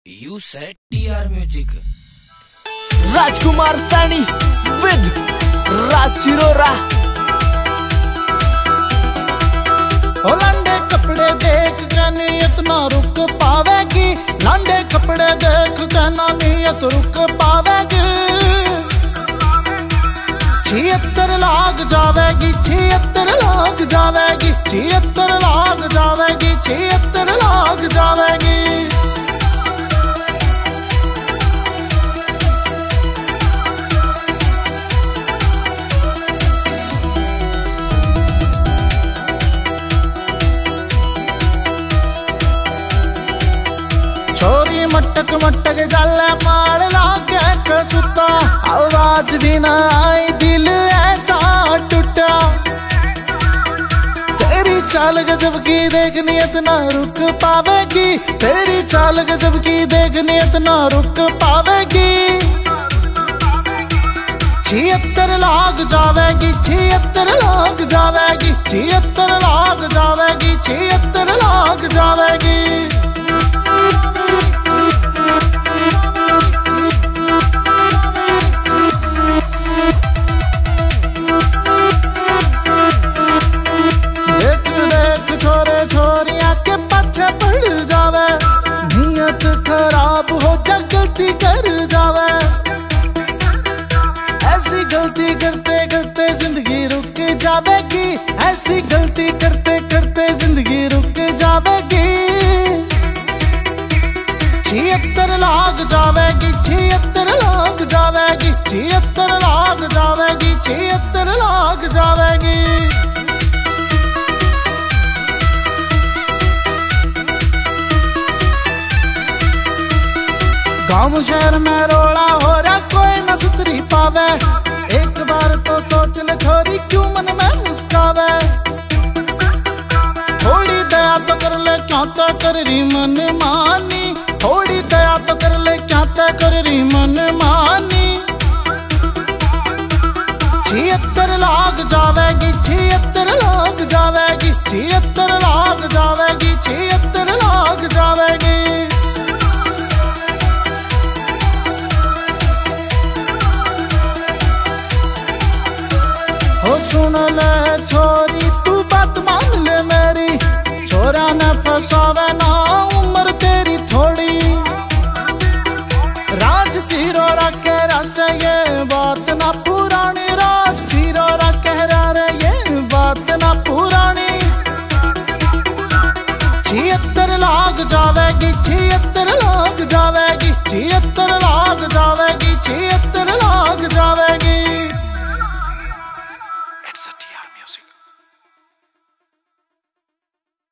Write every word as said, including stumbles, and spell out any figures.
You said T R Music. Rajkumar Saini with Raj Sirora. लांडे कपड़े देख के नियत ना रुक पावेगी, लांडे कपड़े देख के ना नियत रुक पावेगी। छिहत्तर लाग जावेगी, छिहत्तर लाग जावेगी, छिहत्तर लाग जावेगी, छिहत्तर लाग जावेगी। छोरी मटक मटक जाले मार लागे कसुता, आवाज भी ना आई दिल ऐसा टूटा। तेरी चाल गजब की देख नियत ना रुक पावेगी, तेरी चाल गजब की देख नियत ना रुक पावेगी। छिहत्तर लाग जावेगी, छिहत्तर लाग जावेगी, छिहत्तर लाग जावेगी, छिहत्तर लाग जावेगी। पड़ जावे नियत खराब हो जा गलती कर जावे, ऐसी गलती करते करते जिंदगी रुक जावेगी, ऐसी गलती करते करते जिंदगी रुक जावेगी। छिहत्तर लाग जावेगी, छिहत्तर लाग जावेगी, छिहत्तर लाग जावेगी, छिहत्तर लाग जावेगी। गाँव शहर में रोला हो रहा कोई न सुधरी पावे, एक बार तो सोच ले छोरी क्यों मन में मुस्कावे। थोड़ी दया तो कर ले क्या तो कर रही मन मानी, थोड़ी दया तो कर ले क्या तो कर रही मन मानी। छिहत्तर लाग जावेगी, छिहत्तर लाग जावेगी, छिहत्तर लाग जावेगी, छिहत्तर लाग जावेगी। सुन ले छोरी तू बात मान ले मेरी, छोरा न फसावे ना उम्र तेरी थोड़ी। राज सिरोरा कह रहा ये बात ना पुरानी, राज सिरोरा कह रहा ये बात ना पुरानी। छिहत्तर लाग जावेगी, छिहत्तर लाग जावेगी, छिहत्तर लाग जावेगी, छिहत्तर लाग जावेगी। It's a T R Music.